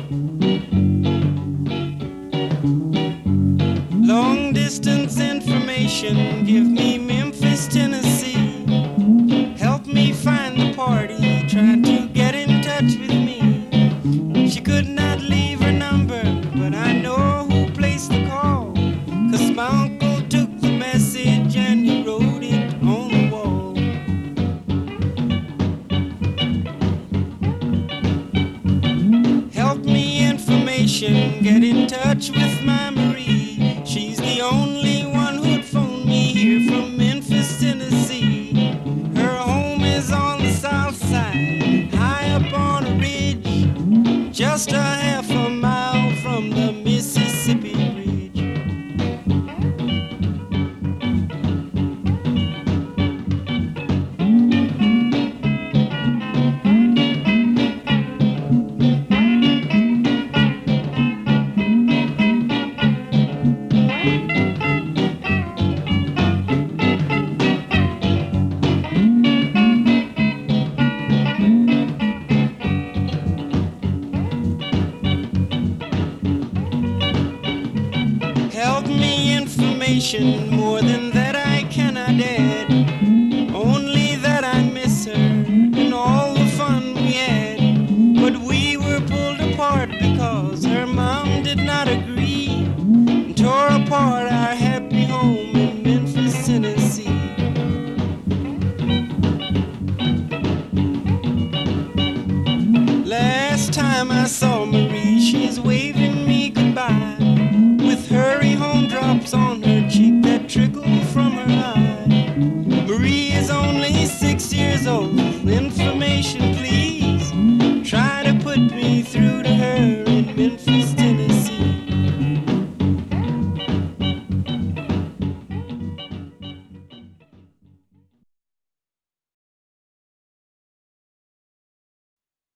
Long distance information, give me Memphis, Tennessee. Help me find the party, try to get in touch with me. She could not leave her number, but I know who placed the call. 'Cause my uncle took the message and he wrote it on the wall. Help me information, get in touch with my Marie. She's the only one who'd phone me here from Memphis, Tennessee. Her home is on the south side, high up on a ridge, just a half a mile from the Mississippi Bridge. Help me information, more than that I cannot add. Only that I miss her and all the fun we had. But we were pulled apart because her mom did not agree, and tore apart our happy home in Memphis, Tennessee. Last time I saw Marie, she's waving me goodbye, with hurry home drops on her cheek that trickle from her eye. Marie is only 6 years old. Information, please. Try to put me through to